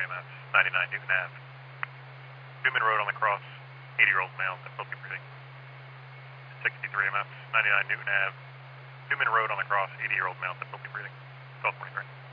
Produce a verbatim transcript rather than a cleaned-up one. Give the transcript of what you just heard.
M S, ninety-nine Newton Ave. Newman Road on the cross, eighty-year-old male, difficulty breathing. sixty-three M S, ninety-nine Newton Ave. Newman Road on the cross, eighty-year-old male, difficulty breathing. twelve forty-three.